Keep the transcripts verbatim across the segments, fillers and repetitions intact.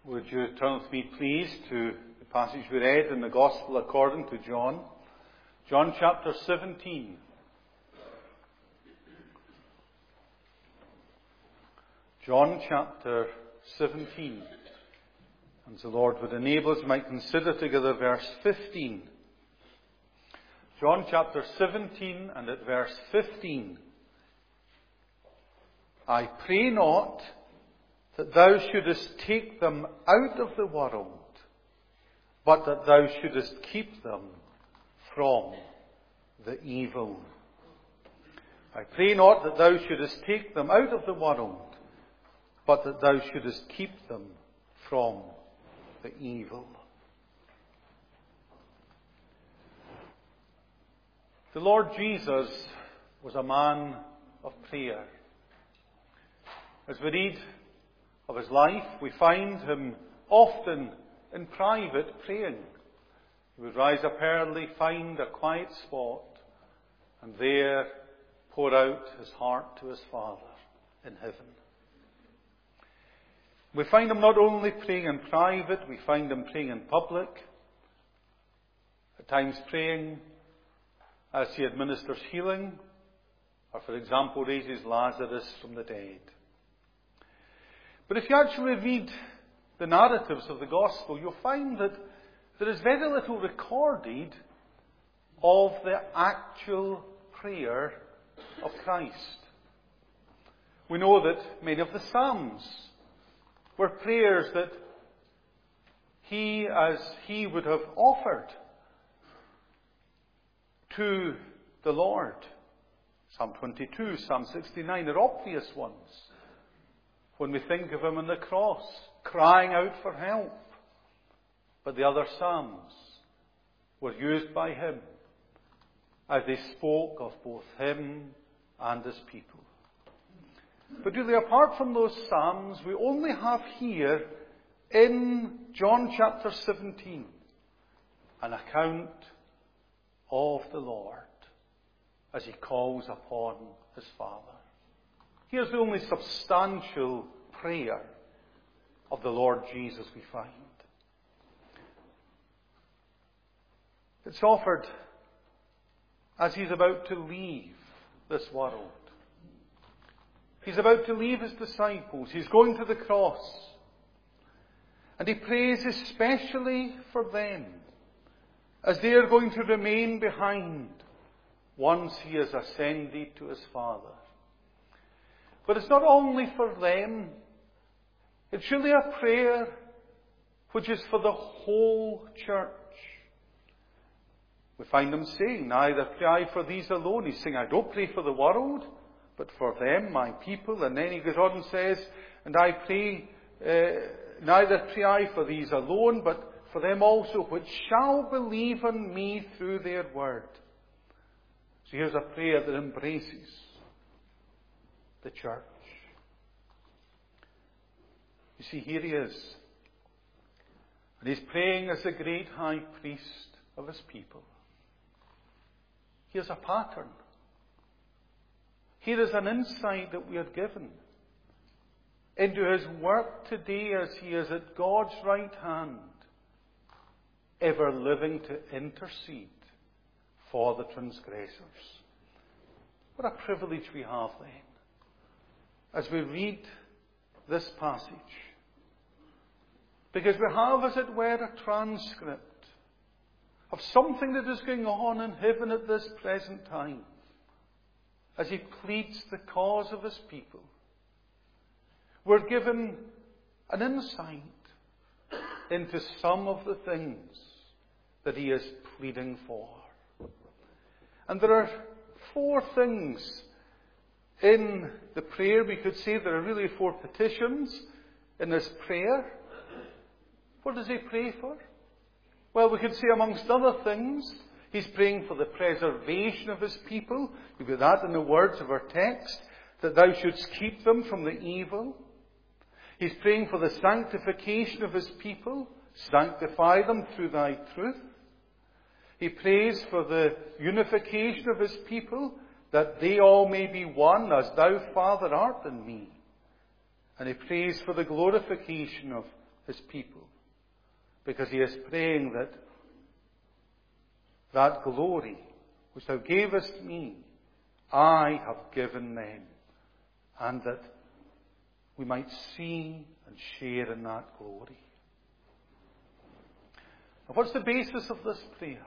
Would you turn with me, please, to the passage we read in the Gospel according to John. John chapter seventeen. John chapter seventeen. And the Lord would enable us, we might consider together verse fifteen. John chapter seventeen and at verse fifteen. I pray not that thou shouldest take them out of the world, but that thou shouldest keep them from the evil. I pray not that thou shouldest take them out of the world, but that thou shouldest keep them from the evil. The Lord Jesus was a man of prayer. As we read of his life, we find him often in private praying. He would rise up early, find a quiet spot, and there pour out his heart to his Father in heaven. We find him not only praying in private, we find him praying in public, at times praying as he administers healing, or for example raises Lazarus from the dead. But if you actually read the narratives of the Gospel, you'll find that there is very little recorded of the actual prayer of Christ. We know that many of the Psalms were prayers that he, as he would have offered to the Lord. Psalm twenty-two, Psalm sixty-nine are obvious ones. When we think of him on the cross, crying out for help. But the other Psalms were used by him as they spoke of both him and his people. But really, apart from those Psalms, we only have here in John chapter seventeen an account of the Lord as he calls upon his Father. Here's the only substantial prayer of the Lord Jesus we find. It's offered as he's about to leave this world. He's about to leave his disciples. He's going to the cross. And he prays especially for them as they are going to remain behind once he has ascended to his Father. But it's not only for them. It's really a prayer which is for the whole church. We find him saying, neither pray I for these alone. He's saying, I don't pray for the world, but for them, my people. And then he goes on and says, and I pray, uh, neither pray I for these alone, but for them also which shall believe on me through their word. So here's a prayer that embraces the church. You see, here he is. And he's praying as the great high priest of his people. Here's a pattern. Here is an insight that we are given into his work today as he is at God's right hand, ever living to intercede for the transgressors. What a privilege we have then, as we read this passage. Because we have, as it were, a transcript of something that is going on in heaven at this present time, as he pleads the cause of his people. We're given an insight into some of the things that he is pleading for. And there are four things in the prayer. We could say there are really four petitions in this prayer. What does he pray for? Well, we could say amongst other things, he's praying for the preservation of his people. You get that in the words of our text, that thou shouldst keep them from the evil. He's praying for the sanctification of his people. Sanctify them through thy truth. He prays for the unification of his people, that they all may be one, as thou, Father, art in me. And he prays for the glorification of his people. Because he is praying that that glory which thou gavest me, I have given them, and that we might see and share in that glory. Now, what's the basis of this prayer?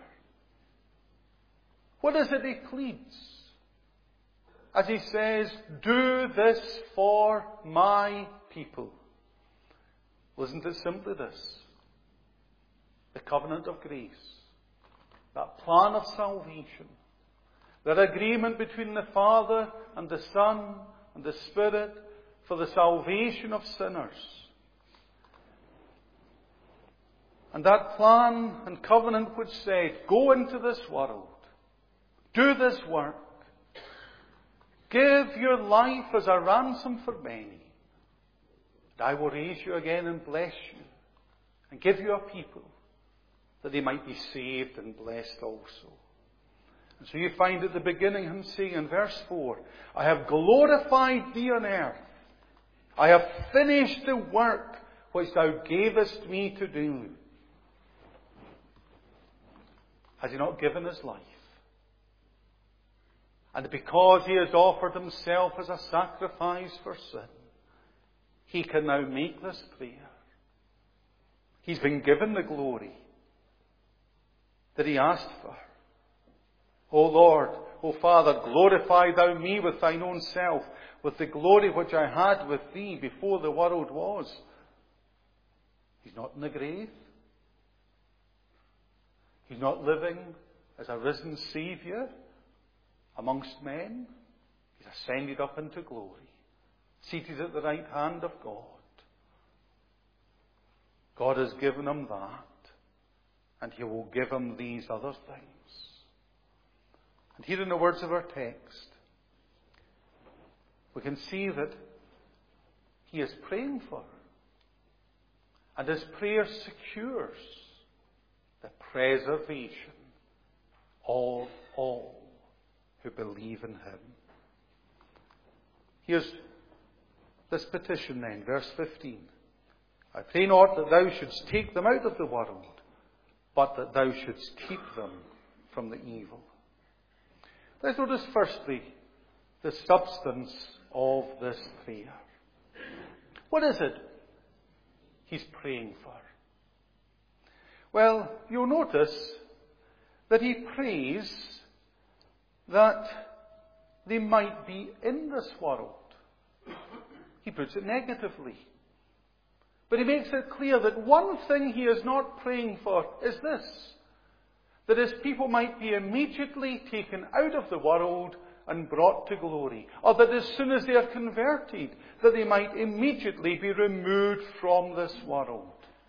What is it he pleads? As he says, do this for my people. Well, isn't it simply this? The covenant of grace. That plan of salvation. That agreement between the Father and the Son and the Spirit for the salvation of sinners. And that plan and covenant which said, go into this world. Do this work. Give your life as a ransom for many. And I will raise you again and bless you. And give you a people that they might be saved and blessed also. And so you find at the beginning him saying in verse four, I have glorified thee on earth. I have finished the work which thou gavest me to do. Has he not given his life? And because he has offered himself as a sacrifice for sin, he can now make this prayer. He's been given the glory that he asked for. O Lord, O Father, glorify thou me with thine own self, with the glory which I had with thee before the world was. He's not in the grave. He's not living as a risen Saviour amongst men. He's ascended up into glory, seated at the right hand of God. God has given him that, and he will give him these other things. And here in the words of our text, we can see that he is praying for, and his prayer secures the preservation of all who believe in him. Here's this petition then, verse fifteen. I pray not that thou shouldst take them out of the world, but that thou shouldst keep them from the evil. Let's notice firstly the substance of this prayer. What is it he's praying for? Well, you'll notice that he prays that they might be in this world. He puts it negatively. But he makes it clear that one thing he is not praying for is this: that his people might be immediately taken out of the world and brought to glory. Or that as soon as they are converted, that they might immediately be removed from this world.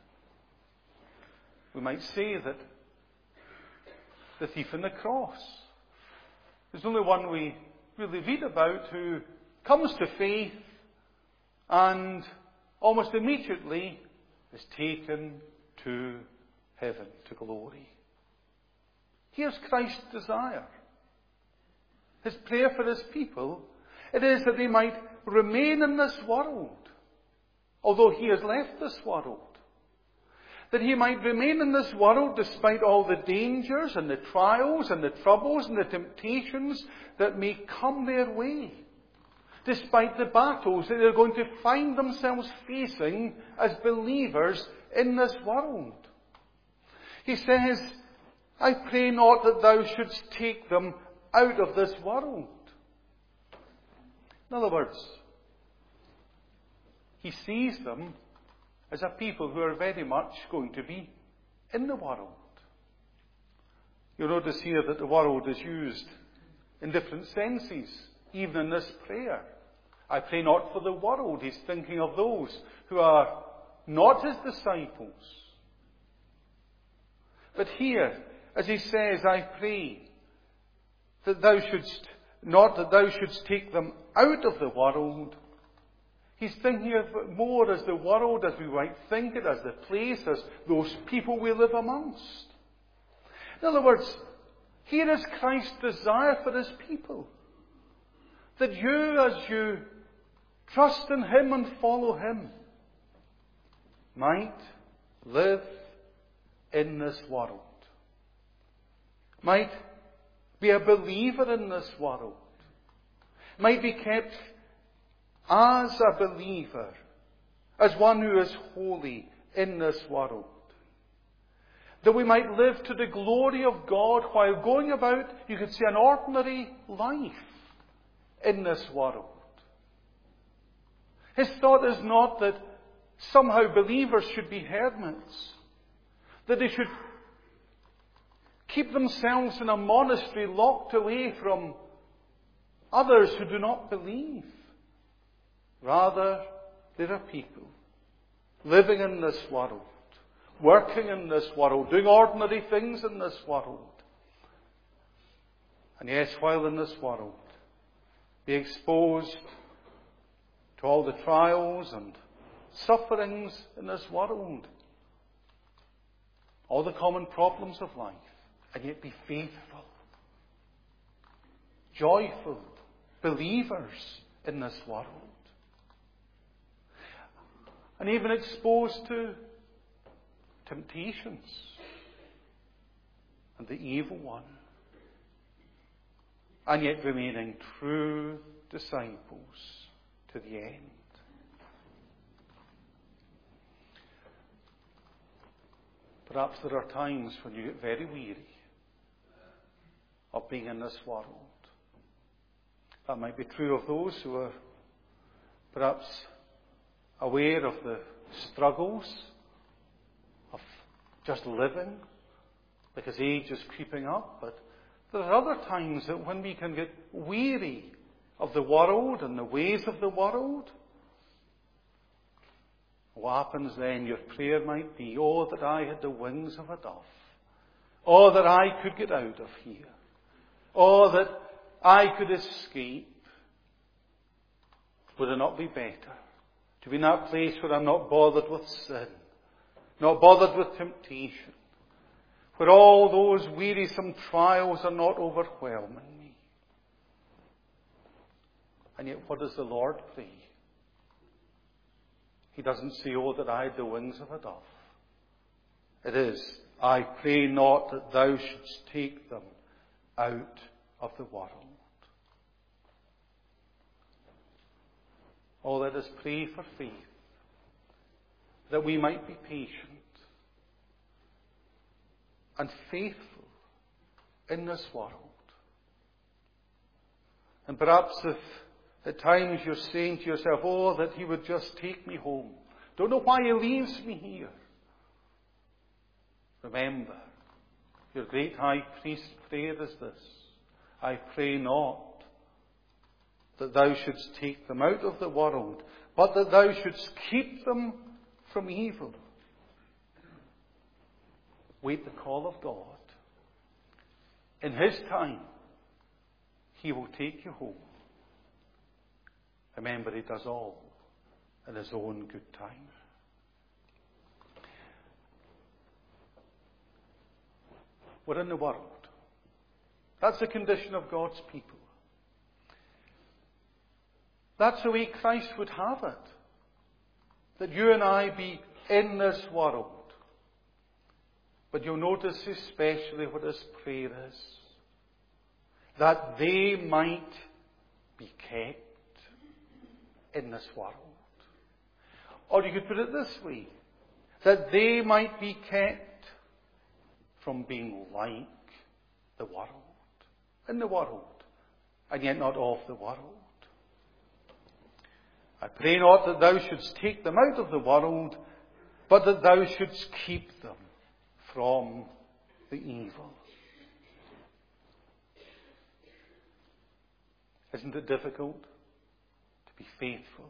We might say that the thief on the cross is only one we really read about who comes to faith and almost immediately is taken to heaven, to glory. Here's Christ's desire. His prayer for his people, it is that they might remain in this world, although he has left this world. That he might remain in this world despite all the dangers and the trials and the troubles and the temptations that may come their way. Despite the battles that they're going to find themselves facing as believers in this world. He says, I pray not that thou shouldst take them out of this world. In other words, he sees them as a people who are very much going to be in the world. You'll notice here that the world is used in different senses, even in this prayer. I pray not for the world. He's thinking of those who are not his disciples. But here, as he says, I pray that thou shouldst, not that thou shouldst take them out of the world. He's thinking of it more as the world, as we might think it, as the place, as those people we live amongst. In other words, here is Christ's desire for his people. That you, as you trust in him and follow him, might live in this world, might be a believer in this world, might be kept as a believer, as one who is holy in this world. That we might live to the glory of God while going about, you could say, an ordinary life in this world. His thought is not that somehow believers should be hermits, that they should keep themselves in a monastery locked away from others who do not believe. Rather, there are people living in this world, working in this world, doing ordinary things in this world. And yes, while in this world, be exposed to all the trials and sufferings in this world, all the common problems of life, and yet be faithful, joyful believers in this world. And even exposed to temptations and the evil one, and yet remaining true disciples to the end. Perhaps there are times when you get very weary of being in this world. That might be true of those who are perhaps aware of the struggles of just living because age is creeping up. But there are other times that when we can get weary of the world and the ways of the world, what happens then? Your prayer might be, oh, that I had the wings of a dove. Oh, that I could get out of here. Oh, that I could escape. Would it not be better to be in that place where I'm not bothered with sin, not bothered with temptation, where all those wearisome trials are not overwhelming me? And yet, what does the Lord pray? He doesn't say, oh, that I had the wings of a dove. It is, I pray not that thou shouldst take them out of the world. Oh, let us pray for faith, that we might be patient and faithful in this world. And perhaps if at times you're saying to yourself, oh, that he would just take me home. Don't know why he leaves me here. Remember, your great high priest's prayer is this: I pray not that thou shouldst take them out of the world, but that thou shouldst keep them from evil. Wait the call of God. In his time, he will take you home. Remember, he does all in his own good time. We're in the world. That's the condition of God's people. That's the way Christ would have it. That you and I be in this world. But you'll notice especially what his prayer is. That they might be kept in this world. Or you could put it this way: that they might be kept from being like the world. In the world, and yet not of the world. I pray not that thou shouldst take them out of the world, but that thou shouldst keep them from the evil. Isn't it difficult to be faithful?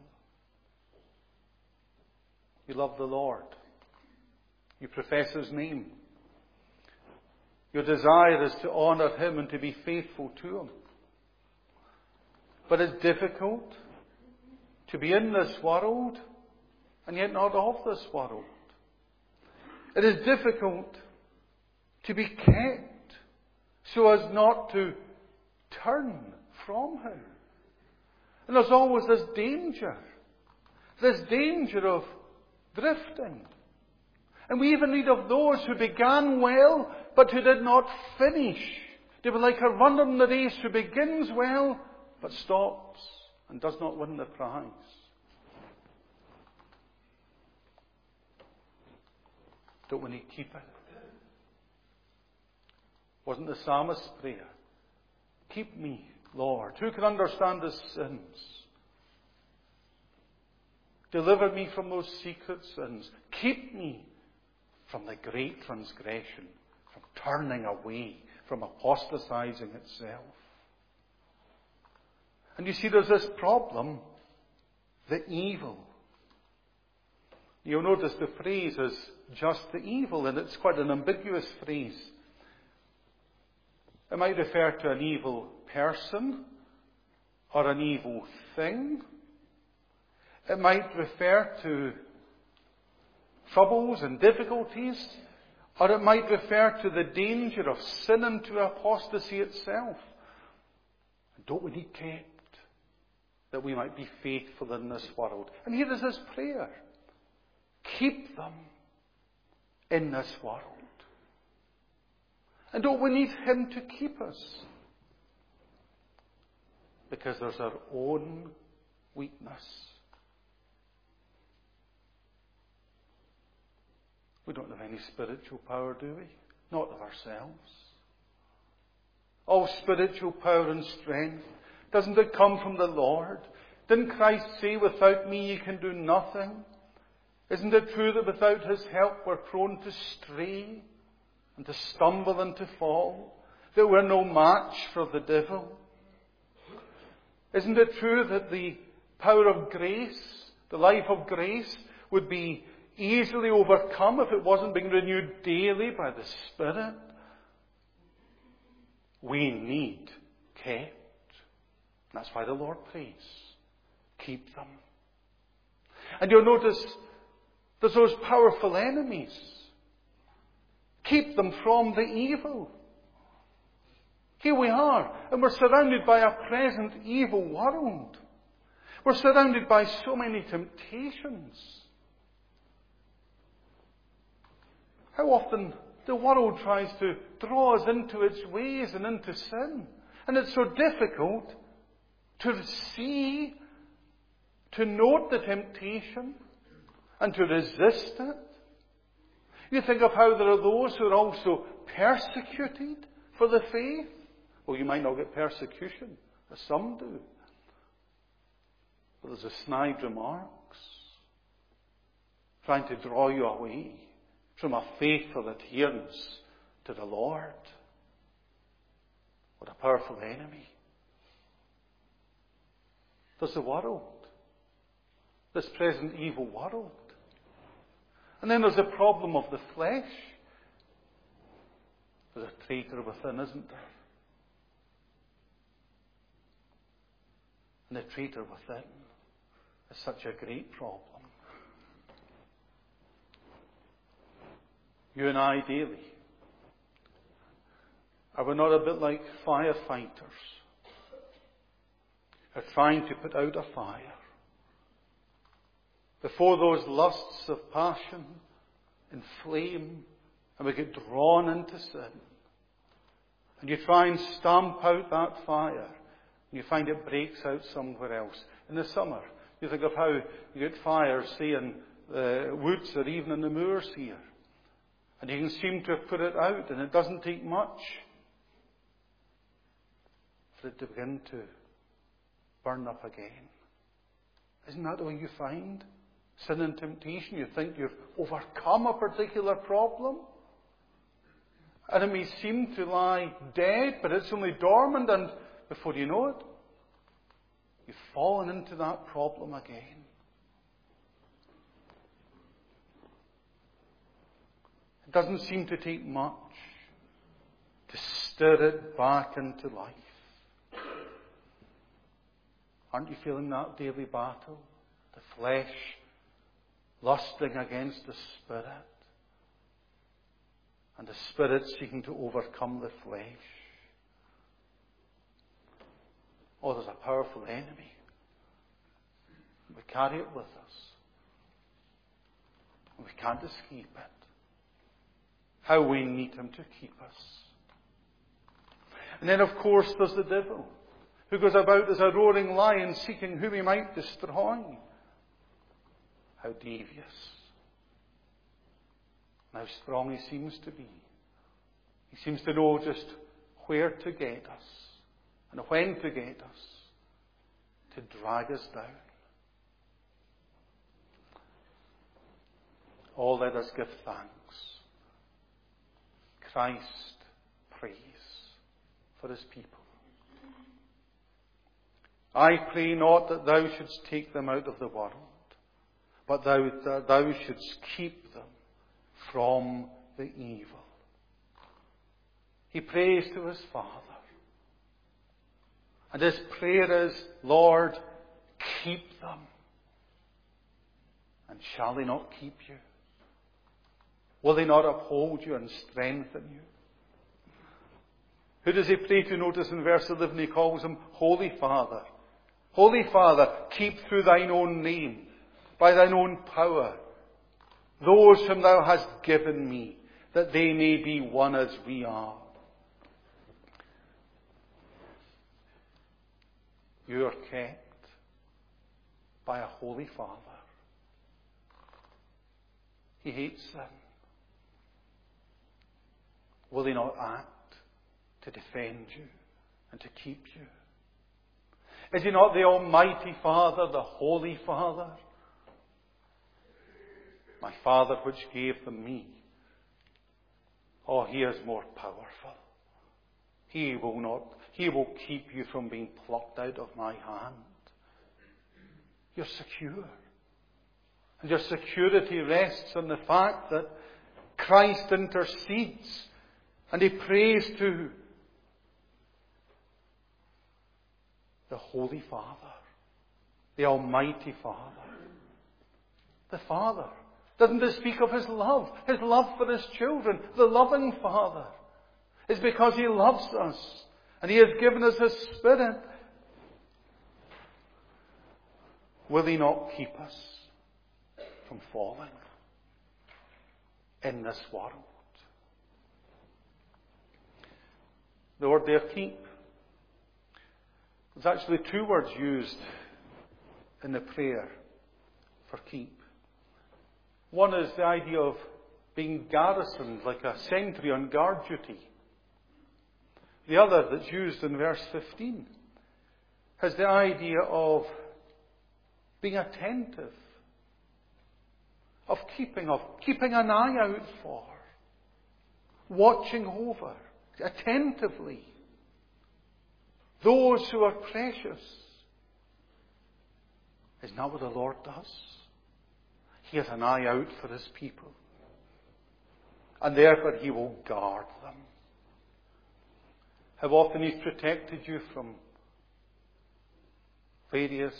You love the Lord. You profess his name. Your desire is to honour him and to be faithful to him. But it's difficult to be in this world and yet not of this world. It is difficult to be kept so as not to turn from him. And there's always this danger. This danger of drifting. And we even read of those who began well, but who did not finish. They were like a runner in the race who begins well, but stops and does not win the prize. Don't we need to keep it? Wasn't the psalmist's prayer? Keep me, Lord. Who can understand his sins? Deliver me from those secret sins. Keep me from the great transgression, from turning away, from apostatizing itself. And you see, there's this problem, the evil. You'll notice the phrase is just the evil, and it's quite an ambiguous phrase. It might refer to an evil person or an evil thing. It might refer to troubles and difficulties, or it might refer to the danger of sin into apostasy itself. And don't we need kept that we might be faithful in this world? And here is his prayer. Keep them in this world. And don't we need him to keep us? Because there's our own weakness. We don't have any spiritual power, do we? Not of ourselves. All spiritual power and strength, doesn't it come from the Lord? Didn't Christ say, without me you can do nothing? Isn't it true that without his help we're prone to stray and to stumble and to fall? That we're no match for the devil? Isn't it true that the power of grace, the life of grace, would be easily overcome if it wasn't being renewed daily by the Spirit? We need kept. That's why the Lord prays, keep them. And you'll notice there's those powerful enemies. Keep them from the evil. Here we are, and we're surrounded by a present evil world. We're surrounded by so many temptations. How often the world tries to draw us into its ways and into sin. And it's so difficult to see, to note the temptation, and to resist it. You think of how there are those who are also persecuted for the faith. Well, you might not get persecution, as some do. But there's a snide remarks trying to draw you away from a faithful adherence to the Lord. What a powerful enemy. There's the world. This present evil world. And then there's the problem of the flesh. There's a traitor within, isn't there? And the traitor within is such a great problem. You and I daily, are we not a bit like firefighters who are trying to put out a fire before those lusts of passion inflame and we get drawn into sin? And you try and stamp out that fire and you find it breaks out somewhere else. In the summer, you think of how you get fires, say in the woods or even in the moors here. And you can seem to have put it out, and it doesn't take much for it to begin to burn up again. Isn't that the way you find sin and temptation? You think you've overcome a particular problem, and it may seem to lie dead, but it's only dormant, and before you know it, you've fallen into that problem again. It doesn't seem to take much to stir it back into life. Aren't you feeling that daily battle? The flesh lusting against the Spirit, and the Spirit seeking to overcome the flesh. Oh, there's a powerful enemy. We carry it with us. We can't escape it. How we need him to keep us. And then, of course, there's the devil, who goes about as a roaring lion seeking whom he might destroy. How devious. And how strong he seems to be. He seems to know just where to get us and when to get us, to drag us down. Oh, let us give thanks. Christ prays for his people. I pray not that thou shouldst take them out of the world, but thou, that thou shouldst keep them from the evil. He prays to his Father. And his prayer is, Lord, keep them. And shall they not keep you? Will they not uphold you and strengthen you? Who does he pray to? Notice in verse eleven he calls him Holy Father. Holy Father, keep through thine own name, by thine own power, those whom thou hast given me, that they may be one as we are. You are kept by a holy Father. He hates sin. Will he not act to defend you and to keep you? Is he not the Almighty Father, the Holy Father? My Father which gave them me. Oh, he is more powerful. He will not, he will keep you from being plucked out of my hand. You're secure. And your security rests on the fact that Christ intercedes and he prays to the Holy Father, the Almighty Father. The Father. Doesn't it speak of his love? His love for his children. The loving Father. It's because he loves us. And he has given us his Spirit. Will he not keep us from falling in this world? The word there, keep. There's actually two words used in the prayer for keep. One is the idea of being garrisoned like a sentry on guard duty. The other that's used in verse fifteen has the idea of being attentive, of keeping, of keeping an eye out for, watching over, attentively, those who are precious. Isn't that what the Lord does? He has an eye out for his people. And therefore he will guard them. How often he's protected you from various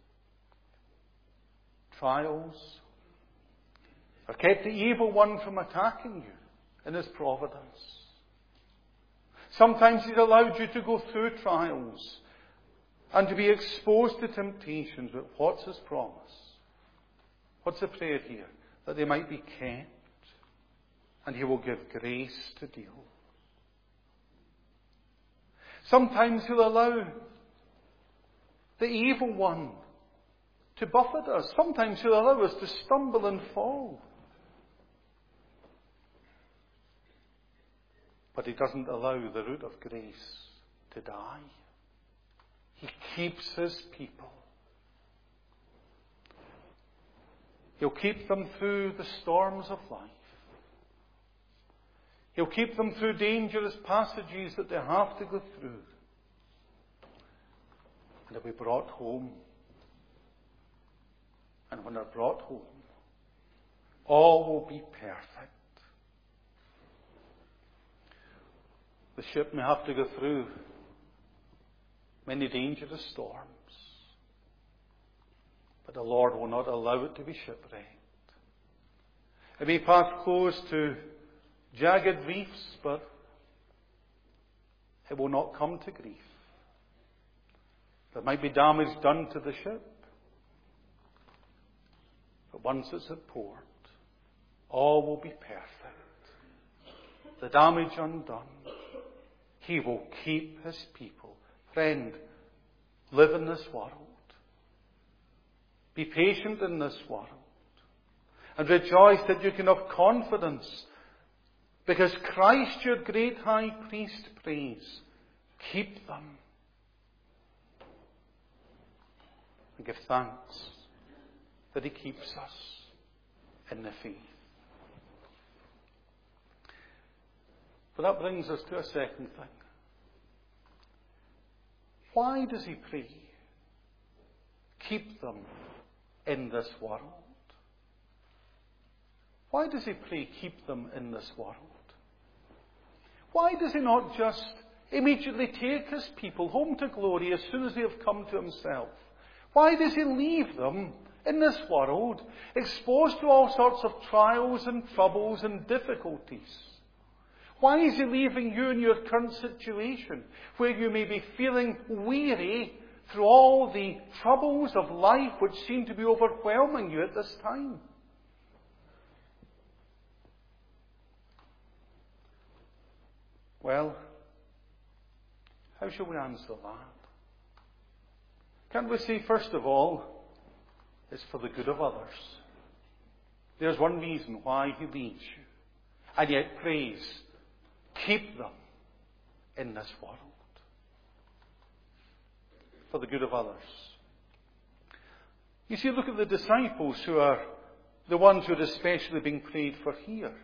trials, or kept the evil one from attacking you in his providence. Sometimes he's allowed you to go through trials and to be exposed to temptations, but what's his promise? What's the prayer here? That they might be kept, and he will give grace to deal. Sometimes he'll allow the evil one to buffet us. Sometimes he'll allow us to stumble and fall. But he doesn't allow the root of grace to die. He keeps his people. He'll keep them through the storms of life. He'll keep them through dangerous passages that they have to go through. And they'll be brought home. And when they're brought home, all will be perfect. The ship may have to go through many dangerous storms, but the Lord will not allow it to be shipwrecked. It may pass close to jagged reefs, but it will not come to grief. There might be damage done to the ship, but once it's at port, all will be perfect. The damage undone. He will keep his people. Friend, live in this world. Be patient in this world. And rejoice that you can have confidence, because Christ, your great high priest, prays, keep them. And give thanks that he keeps us in the faith. But that brings us to a second thing. Why does he pray, keep them in this world? Why does he pray, keep them in this world? Why does he not just immediately take his people home to glory as soon as they have come to himself? Why does he leave them in this world, exposed to all sorts of trials and troubles and difficulties? Why is he leaving you in your current situation, where you may be feeling weary through all the troubles of life which seem to be overwhelming you at this time? Well, how shall we answer that? Can't we say, first of all, it's for the good of others? There's one reason why he leads you, and yet prays, keep them in this world. For the good of others. You see, look at the disciples who are the ones who are especially being prayed for here.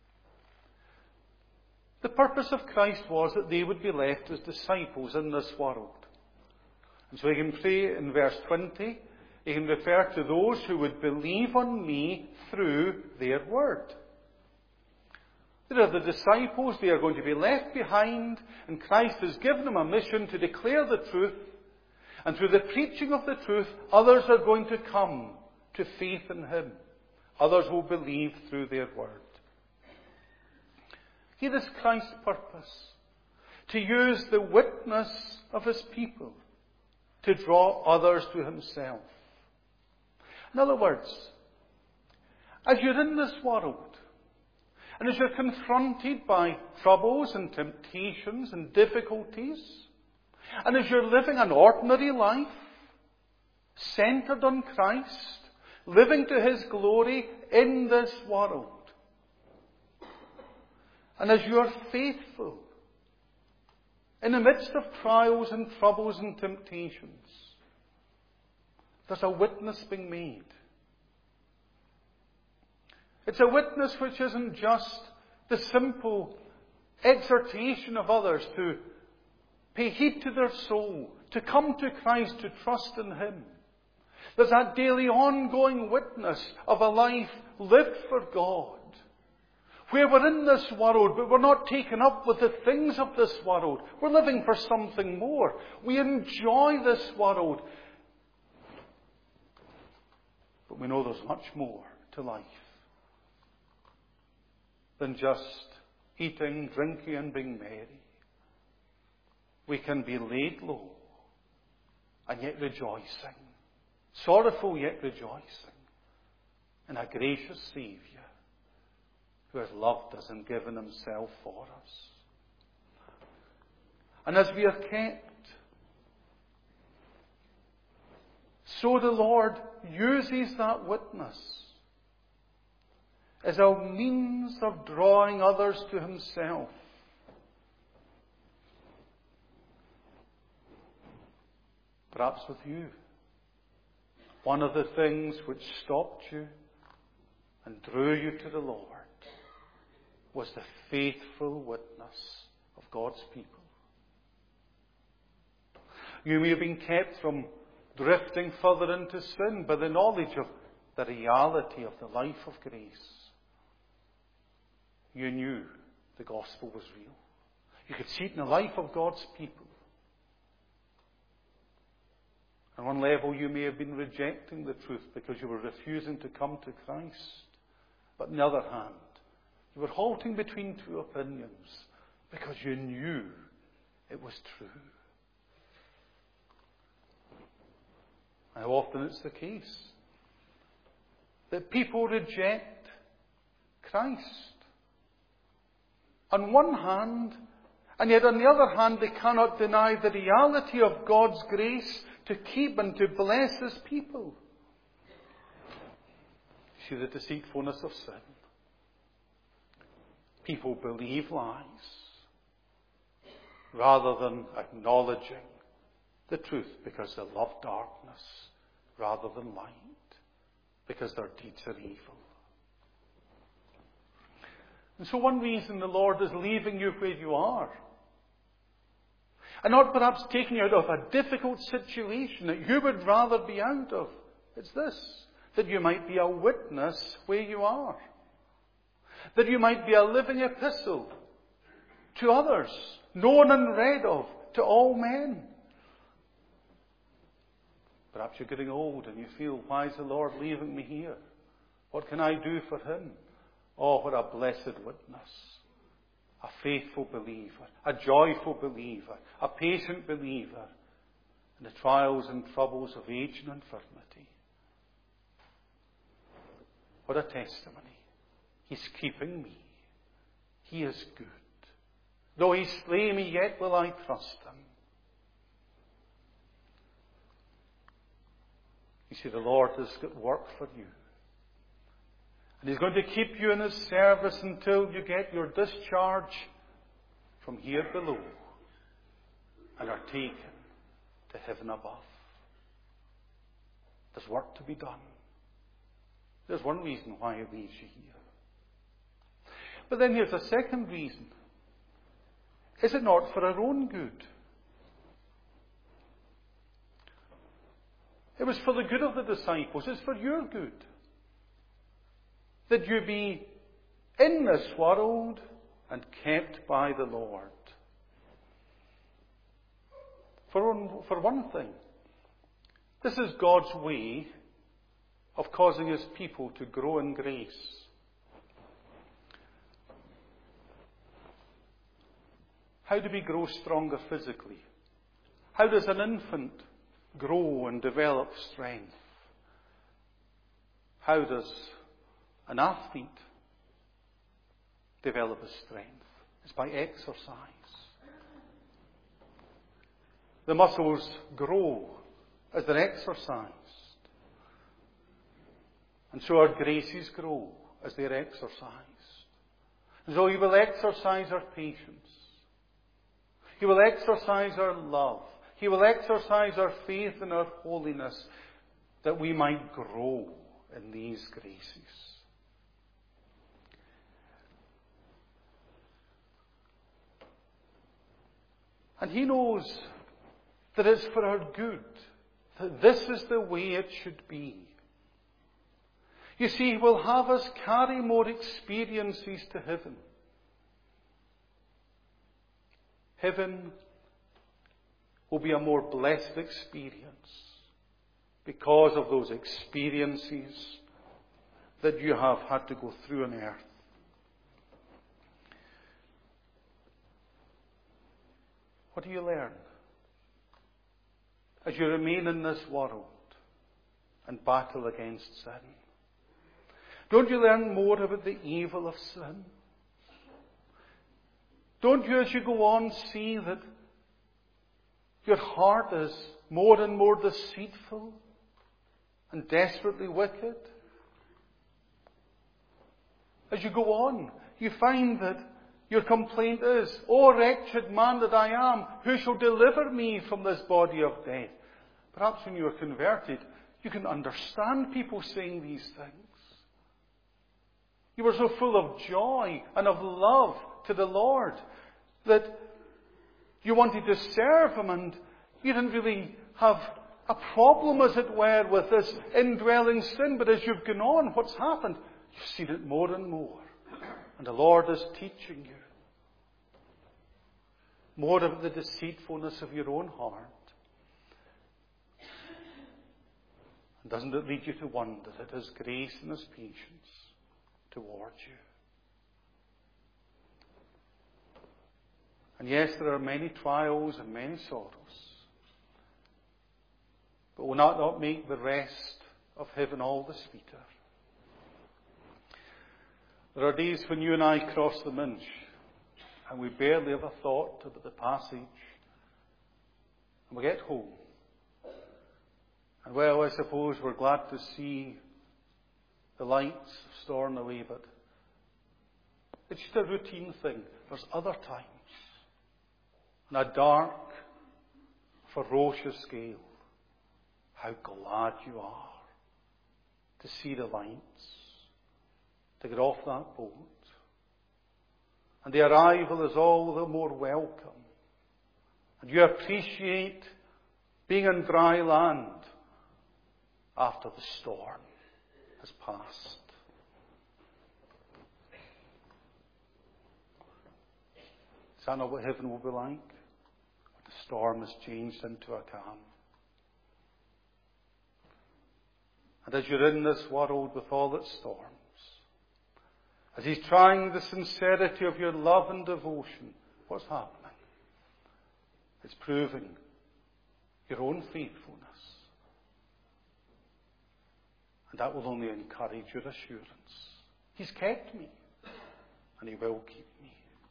The purpose of Christ was that they would be left as disciples in this world. And so he can pray in verse twenty, he can refer to those who would believe on me through their word. They are the disciples, they are going to be left behind, and Christ has given them a mission to declare the truth, and through the preaching of the truth, others are going to come to faith in him. Others will believe through their word. Here is Christ's purpose, to use the witness of his people to draw others to himself. In other words, as you're in this world, and as you're confronted by troubles and temptations and difficulties, and as you're living an ordinary life, centered on Christ, living to his glory in this world, and as you are faithful in the midst of trials and troubles and temptations, there's a witness being made. It's a witness which isn't just the simple exhortation of others to pay heed to their soul, to come to Christ, to trust in him. There's that daily ongoing witness of a life lived for God, where we're in this world, but we're not taken up with the things of this world. We're living for something more. We enjoy this world, but we know there's much more to life than just eating, drinking, and being merry. We can be laid low and yet rejoicing, sorrowful yet rejoicing in a gracious Saviour who has loved us and given himself for us. And as we are kept, so the Lord uses that witness as a means of drawing others to himself. Perhaps with you, one of the things which stopped you and drew you to the Lord was the faithful witness of God's people. You may have been kept from drifting further into sin by the knowledge of the reality of the life of grace. You knew the gospel was real. You could see it in the life of God's people. On one level, you may have been rejecting the truth because you were refusing to come to Christ. But on the other hand, you were halting between two opinions because you knew it was true. And how often it's the case that people reject Christ. On one hand, and yet on the other hand, they cannot deny the reality of God's grace to keep and to bless His people. See the deceitfulness of sin. People believe lies rather than acknowledging the truth because they love darkness rather than light, because their deeds are evil. And so one reason the Lord is leaving you where you are, and not perhaps taking you out of a difficult situation that you would rather be out of, it's this, that you might be a witness where you are. That you might be a living epistle to others, known and read of to all men. Perhaps you're getting old and you feel, why is the Lord leaving me here? What can I do for Him? Oh, what a blessed witness. A faithful believer, a joyful believer, a patient believer in the trials and troubles of age and infirmity. What a testimony. He's keeping me. He is good. Though He slay me, yet will I trust Him. You see, the Lord has got work for you. And He's going to keep you in His service until you get your discharge from here below and are taken to heaven above. There's work to be done. There's one reason why He leaves you here. But then here's a second reason. Is it not for our own good? It was for the good of the disciples. It's for your good. That you be in this world and kept by the Lord. For one, for one thing, this is God's way of causing His people to grow in grace. How do we grow stronger physically? How does an infant grow and develop strength? How does an athlete develop his strength? It's by exercise. The muscles grow as they're exercised. And so our graces grow as they're exercised. And so He will exercise our patience. He will exercise our love. He will exercise our faith and our holiness, that we might grow in these graces. And He knows that it's for our good, that this is the way it should be. You see, He will have us carry more experiences to heaven. Heaven will be a more blessed experience because of those experiences that you have had to go through on earth. What do you learn as you remain in this world and battle against sin? Don't you learn more about the evil of sin? Don't you, as you go on, see that your heart is more and more deceitful and desperately wicked? As you go on, you find that your complaint is, "O wretched man that I am, who shall deliver me from this body of death?" Perhaps when you are converted, you can understand people saying these things. You were so full of joy and of love to the Lord that you wanted to serve Him, and you didn't really have a problem, as it were, with this indwelling sin. But as you've gone on, what's happened? You've seen it more and more. And the Lord is teaching you more of the deceitfulness of your own heart. And doesn't it lead you to wonder that His grace and His patience towards you? And yes, there are many trials and many sorrows, but will not that make the rest of heaven all the sweeter? There are days when you and I cross the Minch and we barely ever thought about the passage. And we get home. And well, I suppose we're glad to see the lights of Stornoway, but it's just a routine thing. There's other times, on a dark, ferocious gale, how glad you are to see the lights, to get off that boat. And the arrival is all the more welcome. And you appreciate being on dry land after the storm has passed. Is that not what heaven will be like? The storm has changed into a calm. And as you're in this world with all its storms, as He's trying the sincerity of your love and devotion, what's happening? It's proving your own faithfulness. And that will only encourage your assurance. He's kept me, and He will keep me.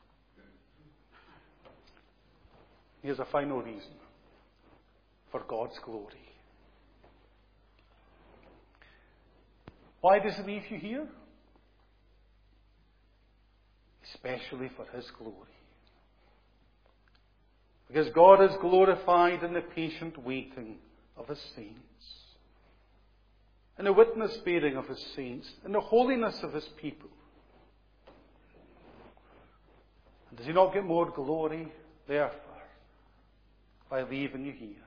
Here's a final reason for God's glory. Why does He leave you here? Especially for His glory. Because God is glorified in the patient waiting of His saints, in the witness bearing of His saints, in the holiness of His people. And does He not get more glory, therefore, by leaving you here?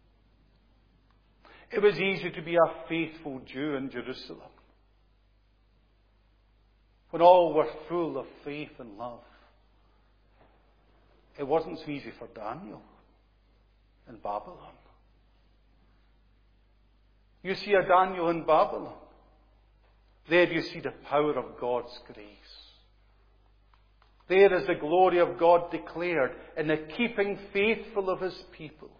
It was easy to be a faithful Jew in Jerusalem, when all were full of faith and love. It wasn't so easy for Daniel in Babylon. You see a Daniel in Babylon. There you see the power of God's grace. There is the glory of God declared in the keeping faithful of His people.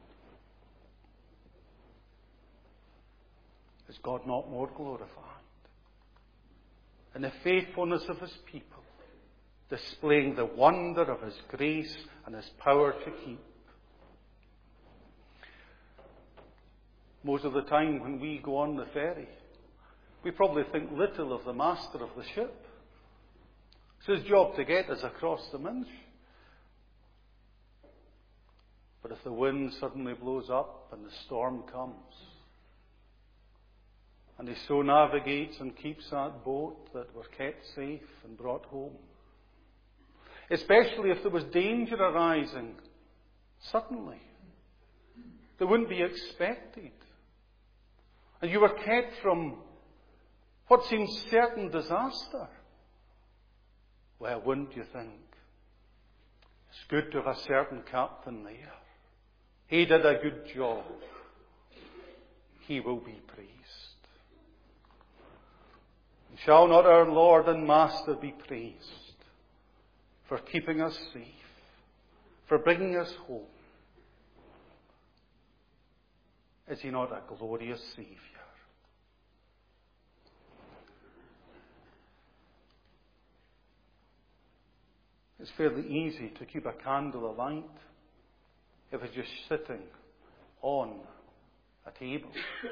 Is God not more glorified in the faithfulness of His people, displaying the wonder of His grace and His power to keep? Most of the time when we go on the ferry, we probably think little of the master of the ship. It's his job to get us across the Minch. But if the wind suddenly blows up and the storm comes, and he so navigates and keeps that boat that we're kept safe and brought home, especially if there was danger arising suddenly, that wouldn't be expected, and you were kept from what seemed certain disaster, well, wouldn't you think it's good to have a certain captain there? He did a good job. He will be praised. And shall not our Lord and Master be praised for keeping us safe, for bringing us home? Is He not a glorious Saviour? It's fairly easy to keep a candle alight if it's just sitting on a table.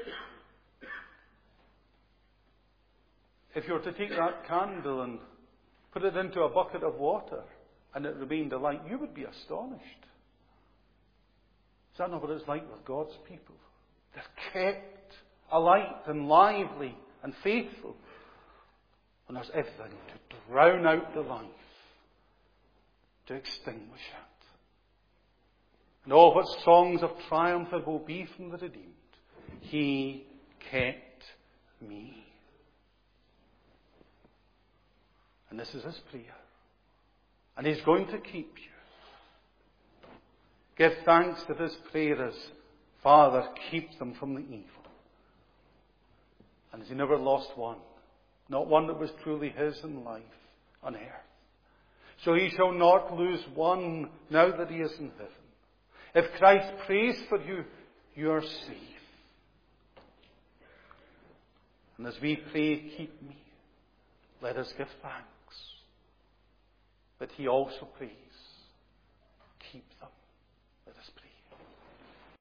If you were to take that candle and put it into a bucket of water and it remained alight, you would be astonished. Is that not what it's like with God's people? They're kept alight and lively and faithful when there's everything to drown out the life, to extinguish it. And all what songs of triumph it will be from the redeemed. He kept me. And this is his prayer. And he's going to keep you. Give thanks that his prayer is, Father, keep them from the evil. And he never lost one. Not one that was truly his in life on earth. So he shall not lose one now that he is in heaven. If Christ prays for you, you are safe. And as we pray, keep me, let us give thanks. But he also prays, keep them. Let us pray.